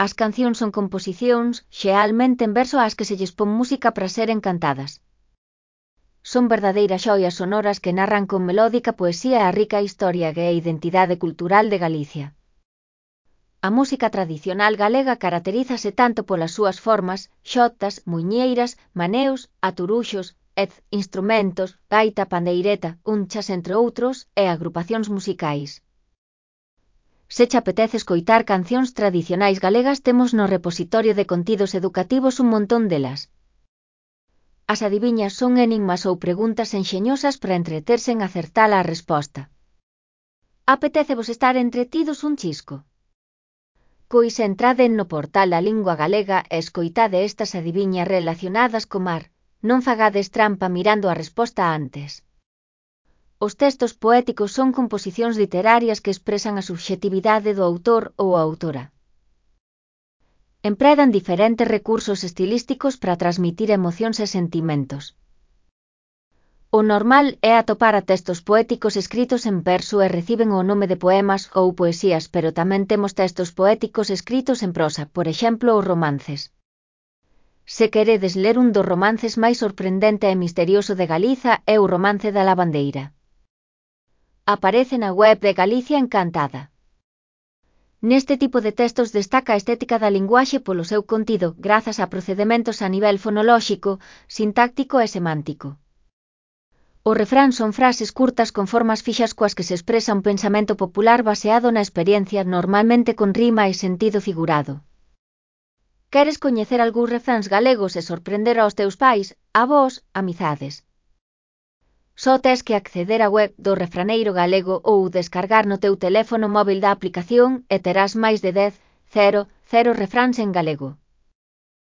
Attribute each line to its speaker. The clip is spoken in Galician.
Speaker 1: As cancións son composicións, xealmente en verso ás que se lles pon música para seren cantadas. Son verdadeiras xoias sonoras que narran con melódica poesía a rica historia e a identidade cultural de Galicia. A música tradicional galega caracterízase tanto polas súas formas, xotas, muiñeiras, maneos, aturuxos, instrumentos, gaita, pandeireta, unchas entre outros, e agrupacións musicais. Se che apetece escoitar cancións tradicionais galegas temos no repositorio de contidos educativos un montón delas. As adiviñas son enigmas ou preguntas enxeñosas para entreterse en acertar a resposta. Apetécevos estar entretidos un chisco? Pois entrade no portal da Lingua Galega e escoitade estas adiviñas relacionadas co mar, non fagades trampa mirando a resposta antes. Os textos poéticos son composicións literarias que expresan a subxetividade do autor ou a autora. Empregan diferentes recursos estilísticos para transmitir emocións e sentimentos. O normal é atopar a textos poéticos escritos en verso e reciben o nome de poemas ou poesías, pero tamén temos textos poéticos escritos en prosa, por exemplo os romances. Se queredes ler un dos romances máis sorprendente e misterioso de Galiza é o Romance da Lavandeira. Aparece na web de Galicia Encantada. Neste tipo de textos destaca a estética da linguaxe polo seu contido, grazas a procedementos a nivel fonolóxico, sintáctico e semántico. Os refráns son frases curtas con formas fixas coas que se expresa un pensamento popular baseado na experiencia, normalmente con rima e sentido figurado. Queres coñecer algúns refráns galegos e sorprender aos teus pais, avós, amizades? Só tes que acceder á web do Refraneiro Galego ou descargar no teu teléfono móvil da aplicación e terás máis de 10.000 refráns en galego.